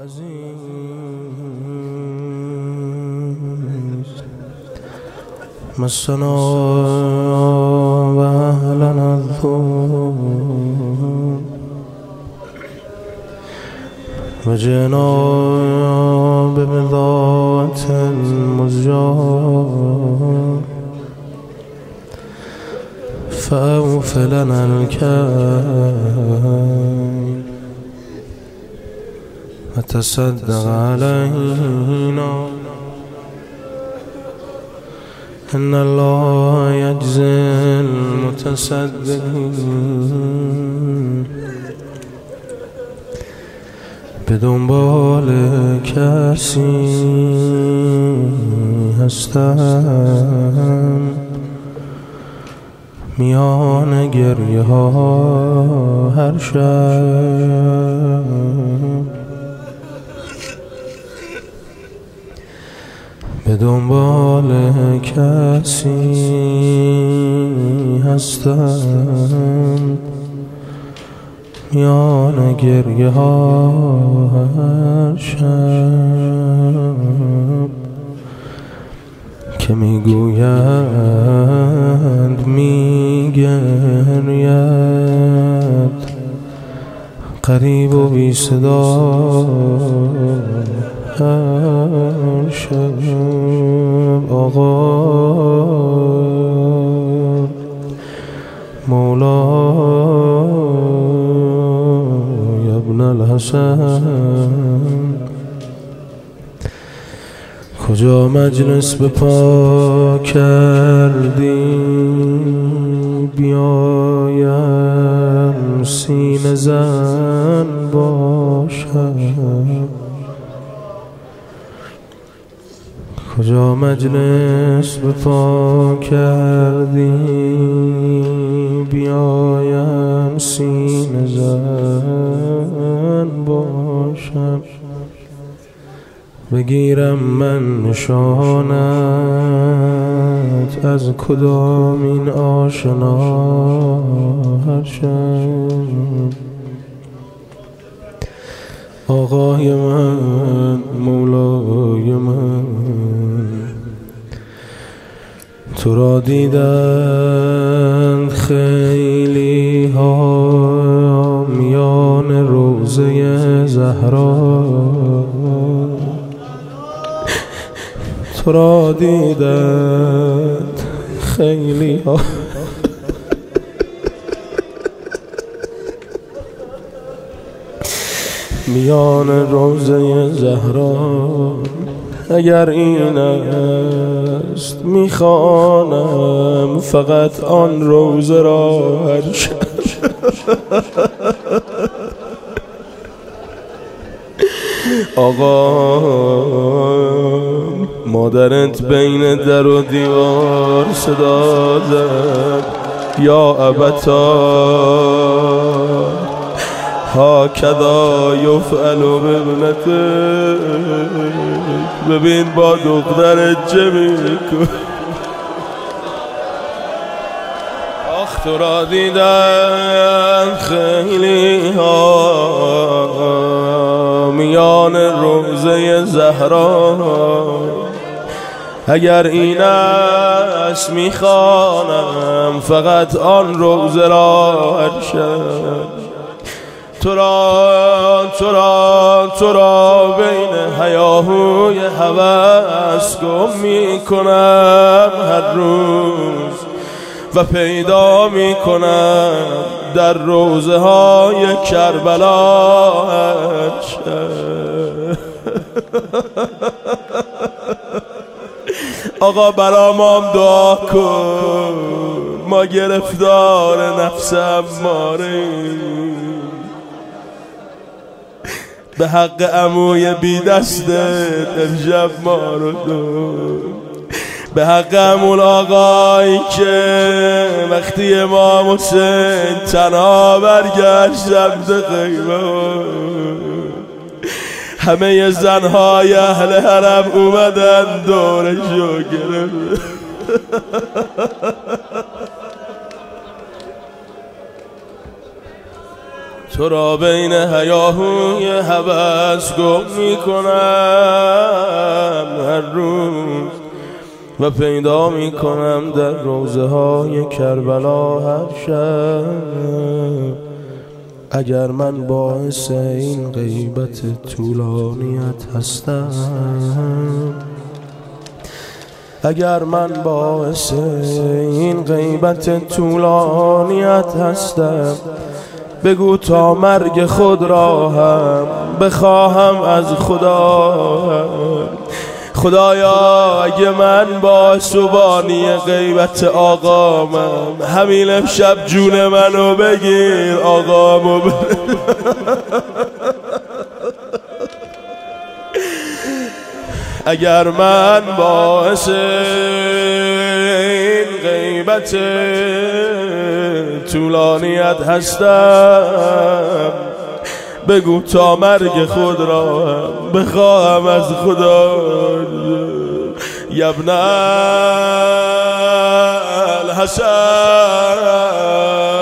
العزیز مسنا و اهلنا الذل و جئنا ببضاعة مزجاة فأوف لنا الكيل وتصدق علينا إن الله يجزي المتصدقين. به دنبال کسی هستم میان گریه ها هر شب، به دنبال کسی هستم میان گریه ها هر شب، که میگویند میگرید قریب و بی صدا هر شب. آقا مولای ابن الحسن کجا مجلس به پا کردی بیایم سینه زن باشم، کجا مجلس به پا کردی بیایم سینه زن باشم، بگیرم من نشانت از کدام این آشنا هر شب. آقای من مولای من تو را دیدن خیلی ها میان روضه زهرا، تو را دیدن خیلی ها میان روضه زهرا. اگر این است میخوانم فقط آن روضه را هر شب. آقا مادرت بین در و دیوار صدا زد یا ابتا هاکذا یفعل بابنتک، ببین با دخترت چه میکن. آخ تو را دیدن خیلی ها میان روضه زهرا، اگر این است میخوانم فقط آن روضه را هر شب. تو را بین هیاهوی هوس گم میکنم هر روز و پیدا میکنم در روضه های کربلا هر شب. آقا برا ما دعا کن، ما گرفتار نفس اماریم. به حق عموی بی دستت امشب ما رو دو، به حق عمون آقایی که وقتی امام حسین تنها برگشت سمت خیمه، همه زنهای اهل حرم اومدن دورشو گرفت. تو را بین هیاهوی هوس گم میکنم هر روز و پیدا میکنم در روضه های کربلا هر شب. اگر من باعث این غیبت طولانیت هستم، اگر من باعث این غیبت طولانیت هستم، بگو تا مرگ خود را هم بخواهم از خدا. خدایا اگه من باعث و بانی غیبت آقامم، همین امشب جون منو بگیر آقامو اگر من باعث این غیبت طولانیت هستم، بگو تا مرگ خود را بخواهم از خدا. یبن الحسن